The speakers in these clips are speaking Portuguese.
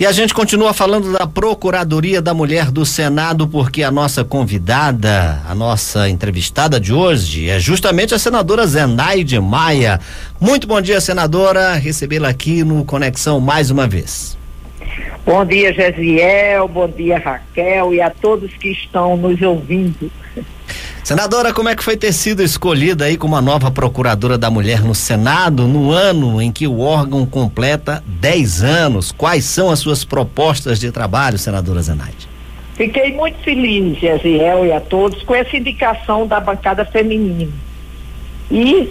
E a gente continua falando da Procuradoria da Mulher do Senado, porque a nossa convidada, a nossa entrevistada de hoje é justamente a senadora Zenaide Maia. Muito bom dia, senadora, recebê-la aqui no Conexão mais uma vez. Bom dia, Gesiel, bom dia, Raquel, e a todos que estão nos ouvindo. Senadora, como é que foi ter sido escolhida aí como a nova procuradora da mulher no Senado, no ano em que o órgão completa 10 anos? Quais são as suas propostas de trabalho, senadora Zenaide? Fiquei muito feliz, Gesiel, e a todos, com essa indicação da bancada feminina. E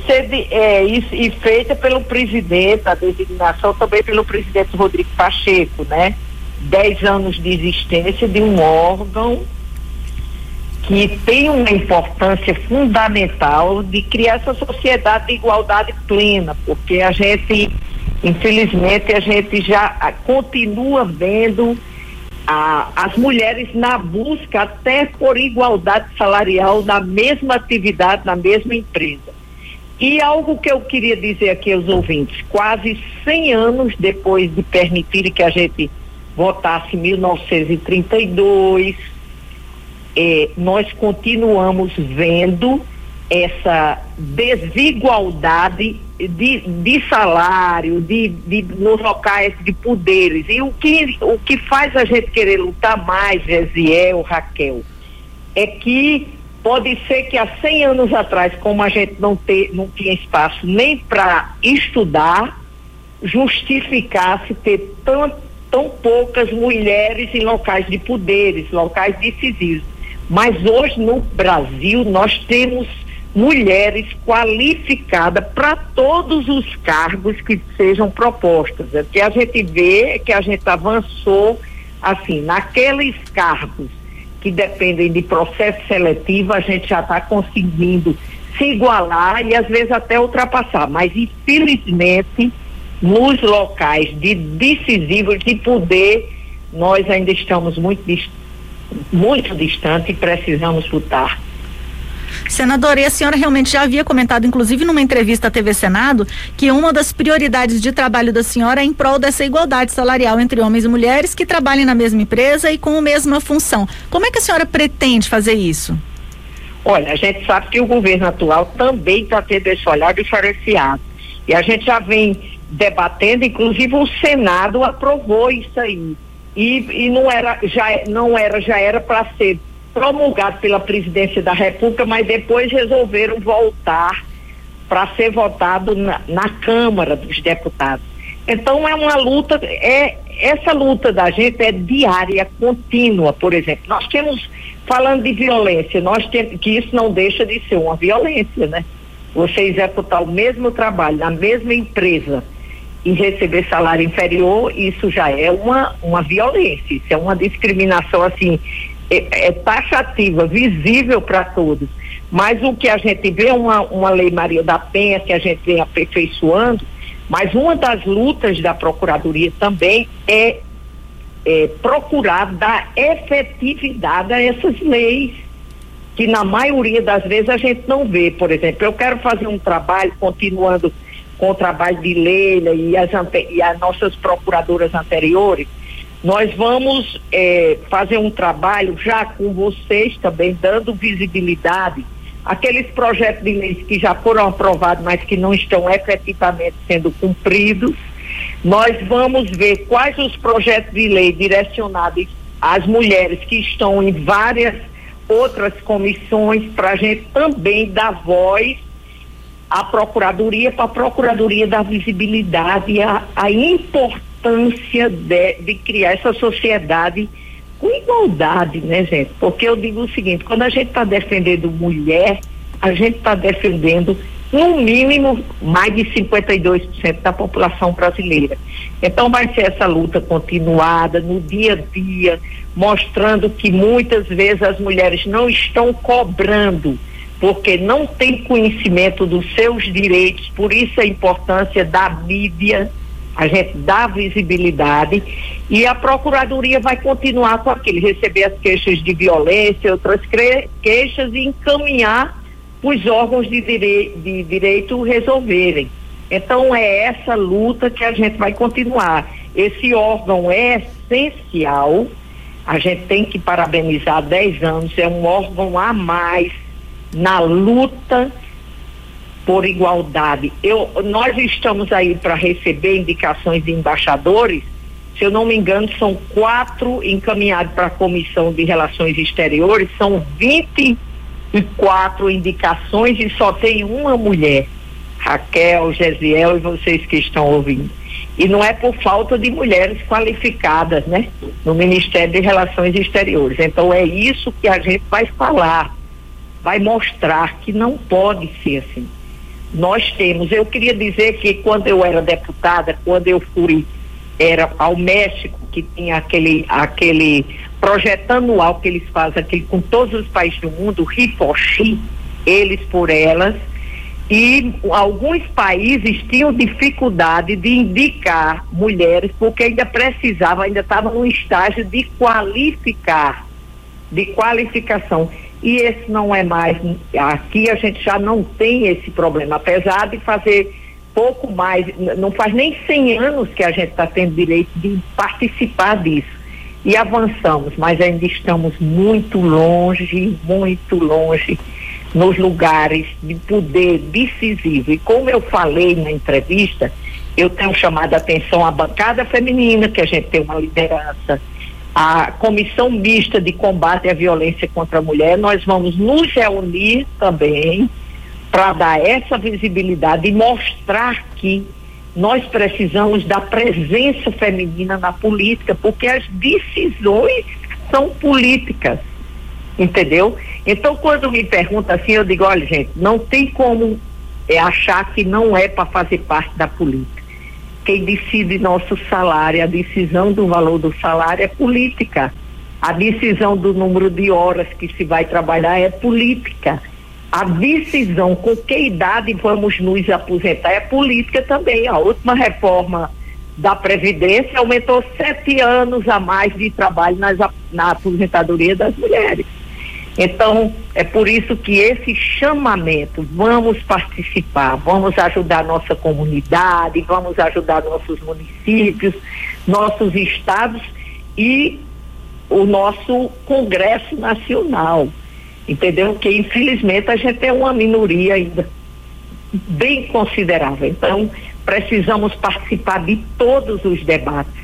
feita pelo presidente, a designação também pelo presidente Rodrigo Pacheco, né? 10 anos de existência de um órgão que tem uma importância fundamental de criar essa sociedade de igualdade plena, porque a gente, infelizmente, a gente já continua vendo as mulheres na busca até por igualdade salarial na mesma atividade, na mesma empresa. E algo que eu queria dizer aqui aos ouvintes, quase 100 anos depois de permitir que a gente votasse em 1932, nós continuamos vendo essa desigualdade de salário, nos locais de poderes. E o que faz a gente querer lutar mais, Gesiel, Raquel, é que pode ser que há 100 anos atrás, como a gente não tinha espaço nem para estudar, justificasse ter tão poucas mulheres em locais de poderes, locais decisivos. Mas hoje no Brasil nós temos mulheres qualificadas para todos os cargos que sejam propostos. O que a gente vê é que a gente avançou assim, naqueles cargos que dependem de processo seletivo, a gente já está conseguindo se igualar e às vezes até ultrapassar, mas infelizmente nos locais de decisivos de poder nós ainda estamos muito distante e precisamos lutar. Senadora, e a senhora realmente já havia comentado, inclusive numa entrevista à TV Senado, que uma das prioridades de trabalho da senhora é em prol dessa igualdade salarial entre homens e mulheres que trabalhem na mesma empresa e com a mesma função. Como é que a senhora pretende fazer isso? Olha, a gente sabe que o governo atual também está tendo esse olhar diferenciado. E a gente já vem debatendo, inclusive o Senado aprovou isso aí. E já era para ser promulgado pela presidência da República, mas depois resolveram voltar para ser votado na Câmara dos Deputados. Então é uma luta, essa luta da gente é diária, contínua. Por exemplo, nós temos, falando de violência, nós temos que isso não deixa de ser uma violência, né? Você executar o mesmo trabalho na mesma empresa e receber salário inferior, isso já é uma violência, isso é uma discriminação assim, taxativa, visível para todos. Mas o que a gente vê é uma lei Maria da Penha que a gente vem aperfeiçoando, mas uma das lutas da Procuradoria também é procurar dar efetividade a essas leis, que na maioria das vezes a gente não vê. Por exemplo, eu quero fazer um trabalho, continuando com o trabalho de Leila e as nossas procuradoras anteriores, nós vamos fazer um trabalho já com vocês também, dando visibilidade àqueles projetos de leis que já foram aprovados, mas que não estão efetivamente sendo cumpridos. Nós vamos ver quais os projetos de lei direcionados às mulheres que estão em várias outras comissões, para a gente também dar voz à Procuradoria, para a Procuradoria dar visibilidade à importância de criar essa sociedade com igualdade, né, gente? Porque eu digo o seguinte, quando a gente está defendendo mulher, a gente está defendendo no mínimo mais de 52% da população brasileira. Então vai ser essa luta continuada no dia a dia, mostrando que muitas vezes as mulheres não estão cobrando, porque não têm conhecimento dos seus direitos. Por isso a importância da mídia, a gente dá visibilidade, e a Procuradoria vai continuar com aquilo, receber as queixas de violência, outras queixas, e encaminhar os órgãos de direito resolverem. Então é essa luta que a gente vai continuar. Esse órgão é essencial. A gente tem que parabenizar 10 anos, é um órgão a mais na luta por igualdade. Nós estamos aí para receber indicações de embaixadores, se eu não me engano, são 4 encaminhados para a Comissão de Relações Exteriores, são 24 indicações e só tem uma mulher, Raquel, Gesiel e vocês que estão ouvindo. E não é por falta de mulheres qualificadas, né? No Ministério de Relações Exteriores. Então é isso que a gente vai falar, vai mostrar que não pode ser assim. Nós temos, eu queria dizer que quando eu era deputada, quando eu fui, era ao México, que tinha aquele projeto anual que eles fazem aqui com todos os países do mundo, Rifochi, eles por elas, e alguns países tinham dificuldade de indicar mulheres porque ainda estava no estágio de qualificação. E esse não é mais, aqui a gente já não tem esse problema, apesar de fazer pouco mais, não faz nem 100 anos que a gente está tendo direito de participar disso. E avançamos, mas ainda estamos muito longe nos lugares de poder decisivo. E como eu falei na entrevista, eu tenho chamado a atenção a bancada feminina, que a gente tem uma liderança, a Comissão Mista de Combate à Violência contra a Mulher. Nós vamos nos reunir também para dar essa visibilidade e mostrar que nós precisamos da presença feminina na política, porque as decisões são políticas, entendeu? Então, quando me pergunta assim, eu digo, olha, gente, não tem como achar que não é para fazer parte da política. Quem decide nosso salário, a decisão do valor do salário é política. A decisão do número de horas que se vai trabalhar é política. A decisão com que idade vamos nos aposentar é política também. A última reforma da Previdência aumentou 7 anos a mais de trabalho na aposentadoria das mulheres. Então, é por isso que esse chamamento, vamos participar, vamos ajudar nossa comunidade, vamos ajudar nossos municípios, nossos estados e o nosso Congresso Nacional, entendeu? Que infelizmente a gente é uma minoria ainda bem considerável. Então, precisamos participar de todos os debates.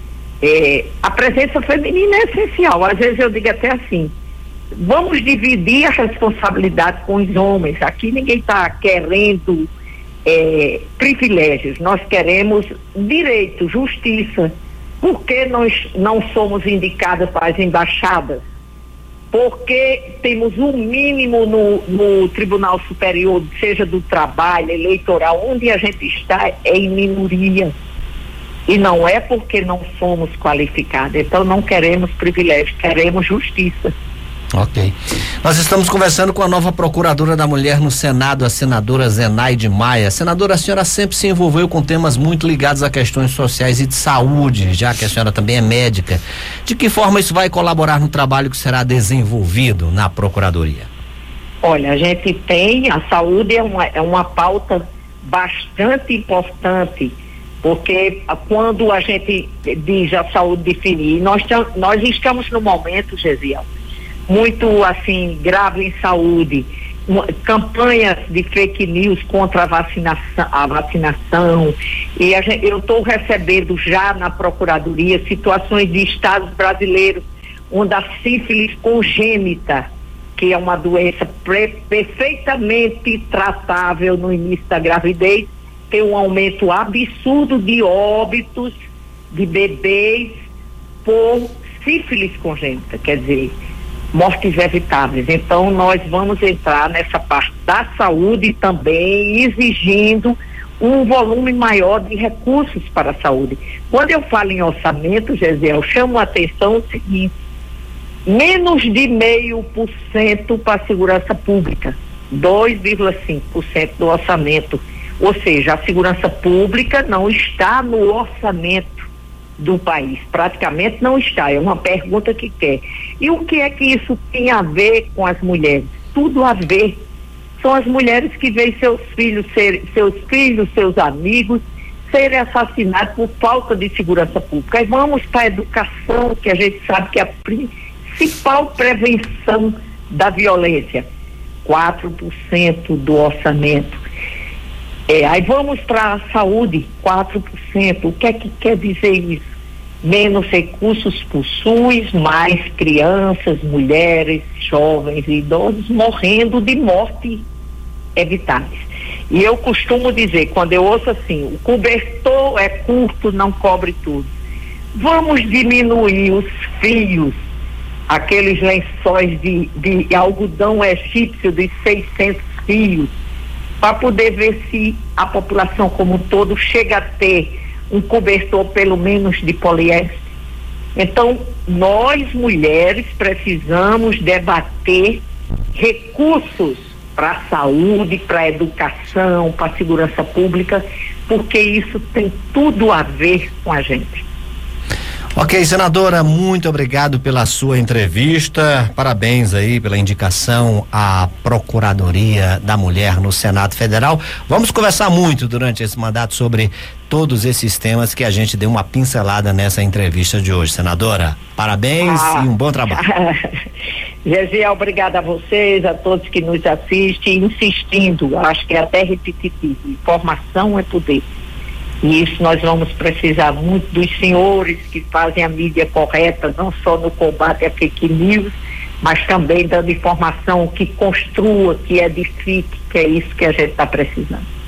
A presença feminina é essencial. Às vezes eu digo até assim, vamos dividir a responsabilidade com os homens. Aqui ninguém está querendo privilégios, nós queremos direito, justiça. Por que nós não somos indicadas para as embaixadas? Porque temos um mínimo no Tribunal Superior, seja do trabalho, eleitoral, onde a gente está é em minoria. E não é porque não somos qualificadas. Então não queremos privilégio, queremos justiça. Ok. Nós estamos conversando com a nova procuradora da mulher no Senado, a senadora Zenaide Maia. Senadora, a senhora sempre se envolveu com temas muito ligados a questões sociais e de saúde, já que a senhora também é médica. De que forma isso vai colaborar no trabalho que será desenvolvido na procuradoria? Olha, a gente tem, a saúde é uma pauta bastante importante, porque quando a gente diz a saúde definir, nós estamos no momento, Gesiel, muito assim grave em saúde, campanhas de fake news contra a vacinação, e eu estou recebendo já na procuradoria situações de estados brasileiros onde a sífilis congênita, que é uma doença perfeitamente tratável no início da gravidez, tem um aumento absurdo de óbitos de bebês por sífilis congênita, quer dizer, mortes evitáveis. Então nós vamos entrar nessa parte da saúde também, exigindo um volume maior de recursos para a saúde. Quando eu falo em orçamento, Gesiel, chamo a atenção o seguinte: menos de 0,5% para a segurança pública, 2,5% do orçamento. Ou seja, a segurança pública não está no orçamento do país, praticamente não está. É uma pergunta que quer. E o que é que isso tem a ver com as mulheres? Tudo a ver. São as mulheres que veem seus filhos, seus amigos serem assassinados por falta de segurança pública. E vamos para a educação, que a gente sabe que é a principal prevenção da violência. 4% do orçamento. Aí vamos para a saúde, 4%. O que é que quer dizer isso? Menos recursos para o SUS, mais crianças, mulheres, jovens e idosos morrendo de morte evitáveis. E eu costumo dizer, quando eu ouço assim, o cobertor é curto, não cobre tudo. Vamos diminuir os fios, aqueles lençóis de algodão egípcio de 600 fios, para poder ver se a população como um todo chega a ter um cobertor pelo menos de poliéster. Então, nós mulheres precisamos debater recursos para a saúde, para a educação, para a segurança pública, porque isso tem tudo a ver com a gente. Ok, senadora, muito obrigado pela sua entrevista, parabéns aí pela indicação à Procuradoria da Mulher no Senado Federal. Vamos conversar muito durante esse mandato sobre todos esses temas que a gente deu uma pincelada nessa entrevista de hoje, senadora. Parabéns e um bom trabalho. Gesiel, obrigada a vocês, a todos que nos assistem, insistindo, acho que é até repetitivo, informação é poder. E isso nós vamos precisar muito dos senhores que fazem a mídia correta, não só no combate a fake news, mas também dando informação que construa, que edifique, que é isso que a gente está precisando.